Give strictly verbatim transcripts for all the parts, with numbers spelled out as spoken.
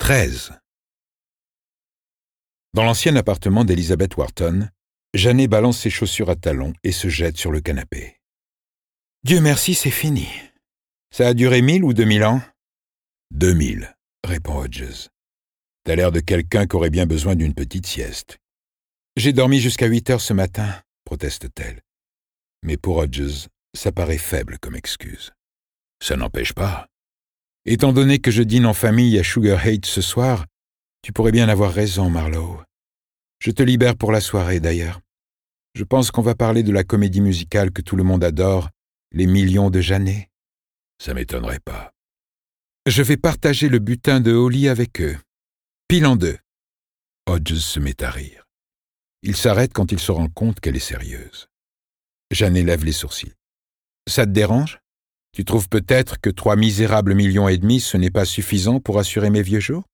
Treize. Dans l'ancien appartement d'Elizabeth Wharton, Janet balance ses chaussures à talons et se jette sur le canapé. Dieu merci, c'est fini. Ça a duré mille ou deux mille ans? Deux mille, répond Hodges. T'as l'air de quelqu'un qui aurait bien besoin d'une petite sieste. J'ai dormi jusqu'à huit heures ce matin, proteste-t-elle. Mais pour Hodges, ça paraît faible comme excuse. Ça n'empêche pas. Étant donné que je dîne en famille à Sugar Heights ce soir, tu pourrais bien avoir raison, Marlowe. Je te libère pour la soirée, d'ailleurs. Je pense qu'on va parler de la comédie musicale que tout le monde adore, Les Millions de Janet. Ça m'étonnerait pas. Je vais partager le butin de Holly avec eux. Pile en deux. Hodges se met à rire. Il s'arrête quand il se rend compte qu'elle est sérieuse. Janet lève les sourcils. Ça te dérange? Tu trouves peut-être que trois misérables millions et demi, ce n'est pas suffisant pour assurer mes vieux jours?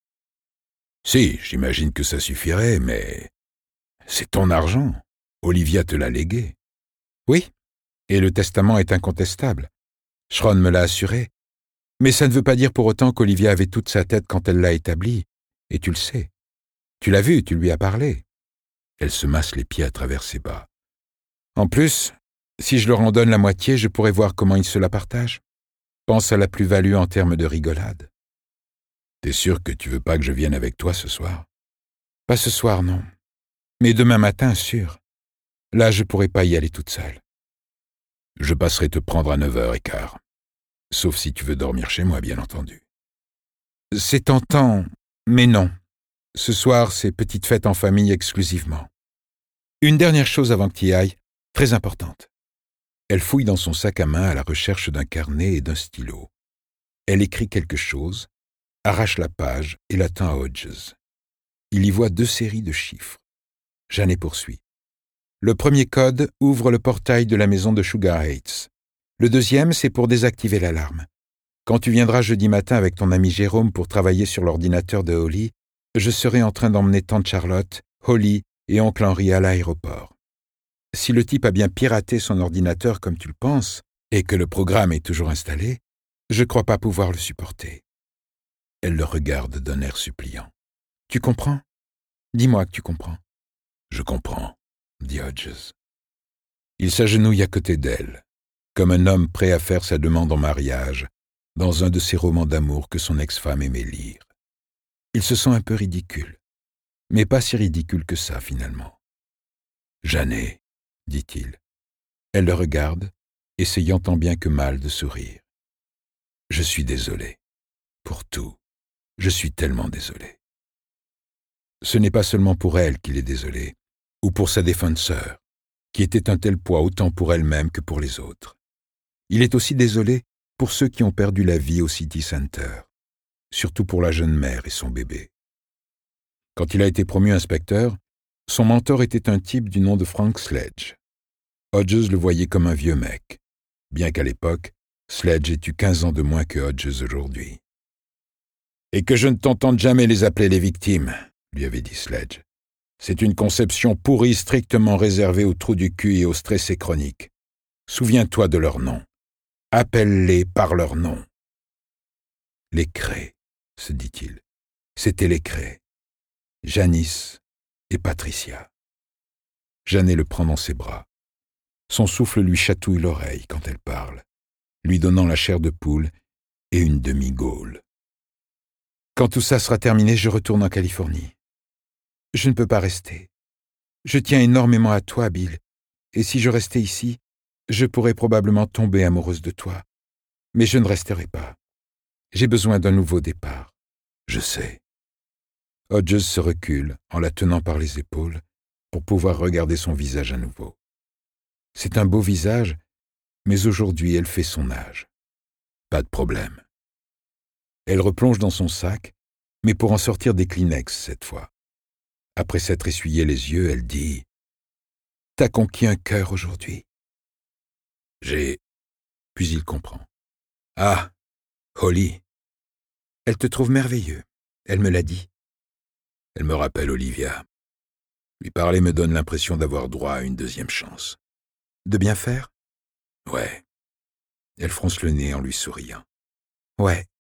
Si, j'imagine que ça suffirait, mais c'est ton argent. Olivia te l'a légué. Oui, et le testament est incontestable. Schron me l'a assuré. Mais ça ne veut pas dire pour autant qu'Olivia avait toute sa tête quand elle l'a établi, et tu le sais. Tu l'as vu, tu lui as parlé. Elle se masse les pieds à travers ses bas. En plus, si je leur en donne la moitié, je pourrais voir comment ils se la partagent. Pense à la plus-value en termes de rigolade. T'es sûr que tu veux pas que je vienne avec toi ce soir? Pas ce soir, non. Mais demain matin, sûr. Là, je pourrais pas y aller toute seule. Je passerai te prendre à neuf heures quinze. Sauf si tu veux dormir chez moi, bien entendu. C'est tentant, mais non. Ce soir, c'est petite fête en famille exclusivement. Une dernière chose avant que tu y ailles, très importante. Elle fouille dans son sac à main à la recherche d'un carnet et d'un stylo. Elle écrit quelque chose, arrache la page et la tend à Hodges. Il y voit deux séries de chiffres. Janet poursuit. Le premier code ouvre le portail de la maison de Sugar Heights. Le deuxième, c'est pour désactiver l'alarme. Quand tu viendras jeudi matin avec ton ami Jérôme pour travailler sur l'ordinateur de Holly, je serai en train d'emmener tante Charlotte, Holly et oncle Henry à l'aéroport. Si le type a bien piraté son ordinateur comme tu le penses, et que le programme est toujours installé, je crois pas pouvoir le supporter. Elle le regarde d'un air suppliant. Tu comprends? Dis-moi que tu comprends. Je comprends, dit Hodges. Il s'agenouille à côté d'elle, comme un homme prêt à faire sa demande en mariage, dans un de ces romans d'amour que son ex-femme aimait lire. Il se sent un peu ridicule, mais pas si ridicule que ça, finalement. Janet, dit-il. Elle le regarde, essayant tant bien que mal de sourire. Je suis désolé. Pour tout. Je suis tellement désolé. Ce n'est pas seulement pour elle qu'il est désolé, ou pour sa défunte sœur, qui était un tel poids autant pour elle-même que pour les autres. Il est aussi désolé pour ceux qui ont perdu la vie au City Center, surtout pour la jeune mère et son bébé. Quand il a été promu inspecteur, son mentor était un type du nom de Frank Sledge. Hodges le voyait comme un vieux mec, bien qu'à l'époque, Sledge ait eu quinze ans de moins que Hodges aujourd'hui. « Et que je ne t'entende jamais les appeler les victimes, » lui avait dit Sledge. « C'est une conception pourrie strictement réservée aux trous du cul et aux stressés chroniques. Souviens-toi de leurs noms. Appelle-les par leurs noms. » Les Cray, se dit-il. C'étaient les Cray. Janice et Patricia. Janet le prend dans ses bras. Son souffle lui chatouille l'oreille quand elle parle, lui donnant la chair de poule et une demi-gaule. Quand tout ça sera terminé, je retourne en Californie. Je ne peux pas rester. Je tiens énormément à toi, Bill, et si je restais ici, je pourrais probablement tomber amoureuse de toi. Mais je ne resterai pas. J'ai besoin d'un nouveau départ. Je sais. Hodges se recule en la tenant par les épaules pour pouvoir regarder son visage à nouveau. C'est un beau visage, mais aujourd'hui elle fait son âge. Pas de problème. Elle replonge dans son sac, mais pour en sortir des Kleenex cette fois. Après s'être essuyé les yeux, elle dit « T'as conquis un cœur aujourd'hui. » J'ai... Puis il comprend. « Ah, Holly. Elle te trouve merveilleux, elle me l'a dit. » Elle me rappelle Olivia. Lui parler me donne l'impression d'avoir droit à une deuxième chance. De bien faire? Ouais. Elle fronce le nez en lui souriant. Ouais.